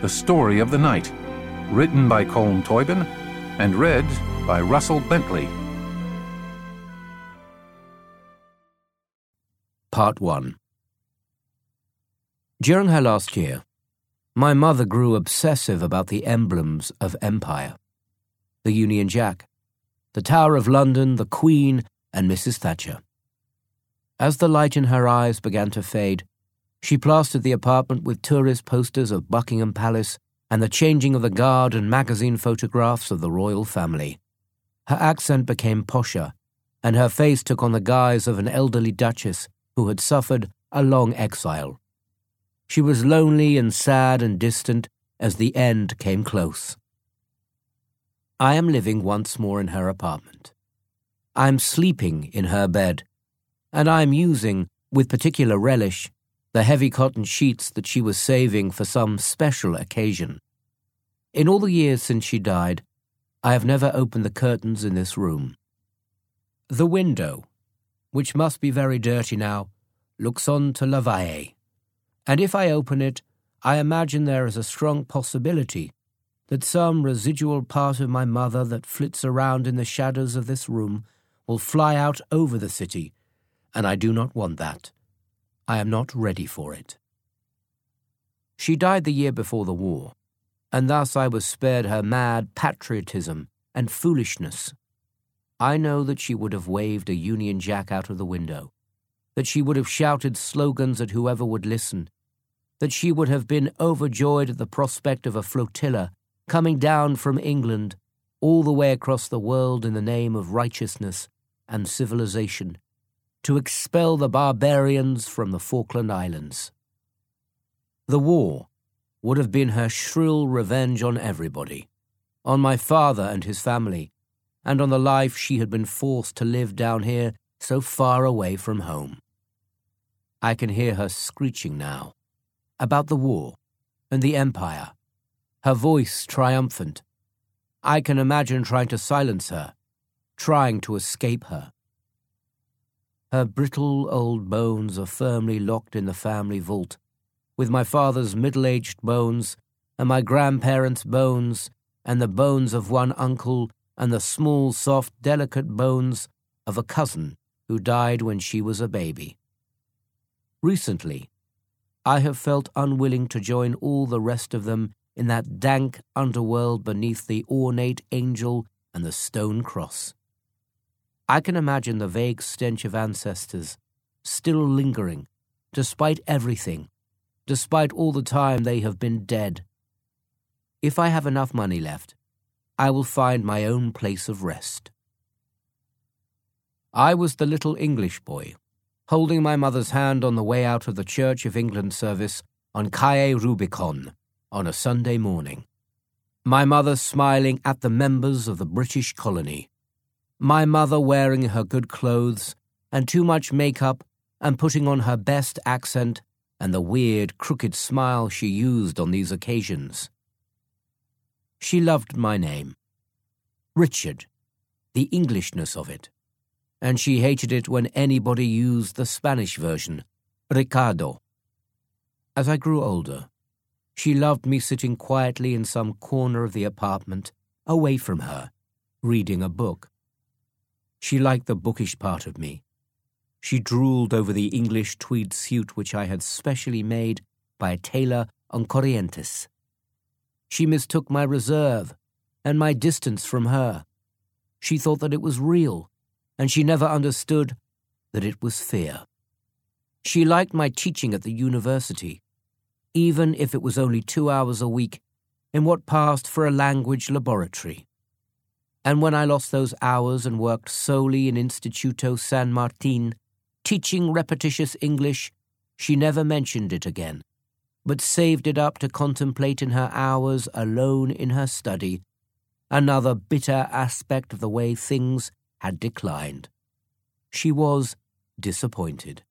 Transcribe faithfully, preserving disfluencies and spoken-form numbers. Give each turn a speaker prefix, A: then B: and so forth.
A: The Story of the Night, written by Colm Toibin and read by Russell Bentley.
B: Part one. During her last year, my mother grew obsessive about the emblems of empire. The Union Jack, the Tower of London, the Queen, and Missus Thatcher. As the light in her eyes began to fade, she plastered the apartment with tourist posters of Buckingham Palace and the changing of the guard and magazine photographs of the royal family. Her accent became posher, and her face took on the guise of an elderly duchess who had suffered a long exile. She was lonely and sad and distant as the end came close. I am living once more in her apartment. I am sleeping in her bed, and I am using, with particular relish, the heavy cotton sheets that she was saving for some special occasion. In all the years since she died, I have never opened the curtains in this room. The window, which must be very dirty now, looks on to La Valle, and if I open it, I imagine there is a strong possibility that some residual part of my mother that flits around in the shadows of this room will fly out over the city, and I do not want that. I am not ready for it. She died the year before the war, and thus I was spared her mad patriotism and foolishness. I know that she would have waved a Union Jack out of the window, that she would have shouted slogans at whoever would listen, that she would have been overjoyed at the prospect of a flotilla coming down from England all the way across the world in the name of righteousness and civilization, to expel the barbarians from the Falkland Islands. The war would have been her shrill revenge on everybody, on my father and his family, and on the life she had been forced to live down here so far away from home. I can hear her screeching now, about the war and the empire, her voice triumphant. I can imagine trying to silence her, trying to escape her. Her brittle old bones are firmly locked in the family vault, with my father's middle-aged bones and my grandparents' bones and the bones of one uncle and the small, soft, delicate bones of a cousin who died when she was a baby. Recently, I have felt unwilling to join all the rest of them in that dank underworld beneath the ornate angel and the stone cross. I can imagine the vague stench of ancestors, still lingering, despite everything, despite all the time they have been dead. If I have enough money left, I will find my own place of rest. I was the little English boy, holding my mother's hand on the way out of the Church of England service on Calle Rubicon on a Sunday morning. My mother smiling at the members of the British colony. My mother wearing her good clothes and too much makeup and putting on her best accent and the weird, crooked smile she used on these occasions. She loved my name, Richard, the Englishness of it, and she hated it when anybody used the Spanish version, Ricardo. As I grew older, she loved me sitting quietly in some corner of the apartment, away from her, reading a book. She liked the bookish part of me. She drooled over the English tweed suit which I had specially made by a tailor on Corrientes. She mistook my reserve and my distance from her. She thought that it was real, and she never understood that it was fear. She liked my teaching at the university, even if it was only two hours a week in what passed for a language laboratory. And when I lost those hours and worked solely in Instituto San Martin, teaching repetitious English, she never mentioned it again, but saved it up to contemplate in her hours alone in her study another bitter aspect of the way things had declined. She was disappointed.